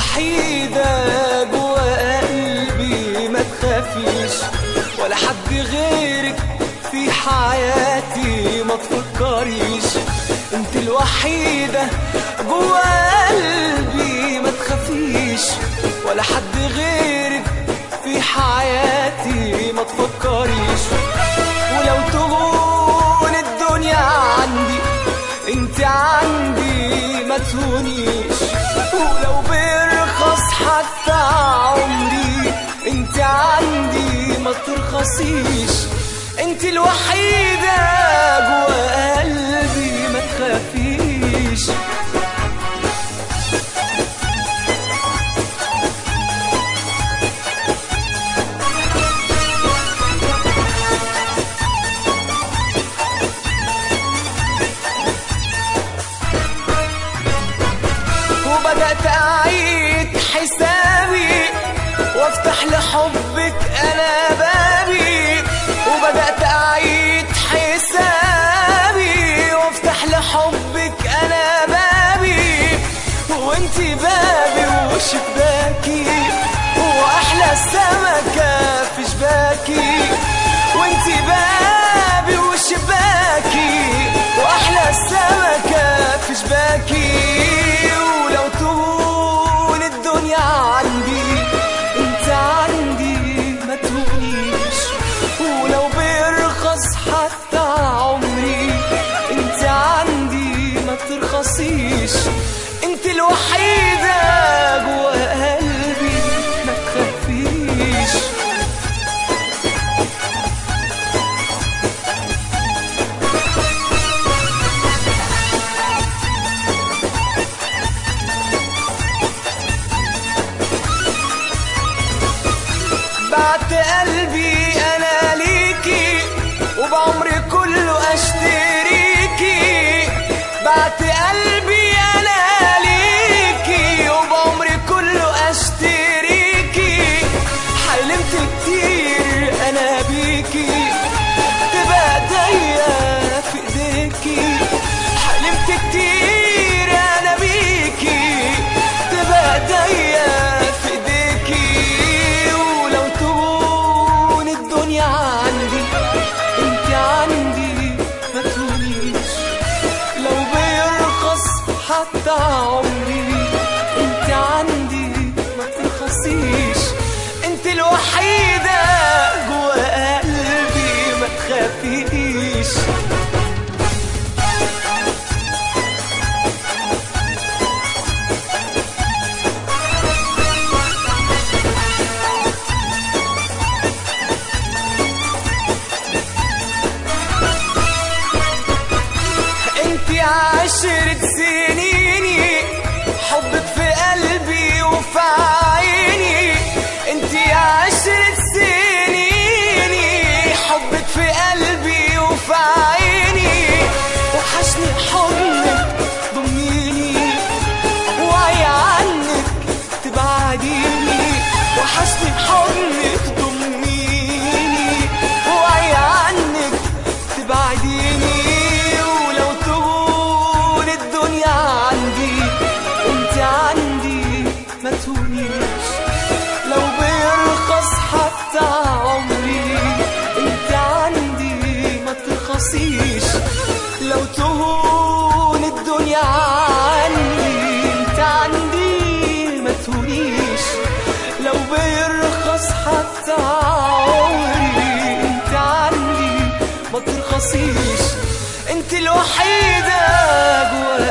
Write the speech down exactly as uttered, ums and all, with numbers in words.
الوحيدة جوا قلبي، ما تخافيش ولا حد غيرك في حياتي، ما تفكريش. انت الوحيدة جوا قلبي، ما تخافيش ولا حد غيرك في حياتي، ما تفكريش. ولو تهون الدنيا عندي انت عندي، ما تهونيش. ولو بيرخص حتى عمري انت عندي، ما ترخصيش. انت الوحيدة جوا قلبي، ما تخافيش. وبدأت أعيد حسابي وافتح لحبك أنا بابي. وبدأت أعيد حسابي وافتح لحبك أنا بابي. وانتي بابي وشباكي، وأحلى سمكة في شباكي. وانتي بابي وشباكي، وأحلى سمكة في شباكي. ولو تهون الدنيا عندي انت عندي، ما تهونيش. ولو بيرخص حتى عمري انت عندي، ما ترخصيش. انت الوحيدة جوا قلبي، ما تخافيش. بعت قلبي أنا ليكي وبعمري كله أشتريكي. بعت قلبي أنا ليكي وبعمري كله أشتريكي. حلمت كتير أنا بيكي، تبقى ايديا في ايديكي. حلمت كتير أنا بيكي، تبقى ايديا في ايديكي. ولو تهون الدنيا عندي انت عندي، ما تهونيش. لو بيرخص حتى عمري انت عندي، ما ترخصيش. انت الوحيدة جوا قلبي، ما تخافيش. عشرة سنيني حبك في قلبي وفي عيني. انتي عشرة سنيني حبك في قلبي وفي عيني. وحشني حضنك ضميني، وعي عنك تبعديني. وحشني حضنك ضميني، وعي عنك تبعديني. ما تهونيش. لو بيرخص حتى عمري انت عندي، ما ترخصيش. لو تهون الدنيا عني انت عندي، ما تهونيش. لو بيرخص حتى عمري انت عندي، ما ترخصيش. انت الوحيدة جوا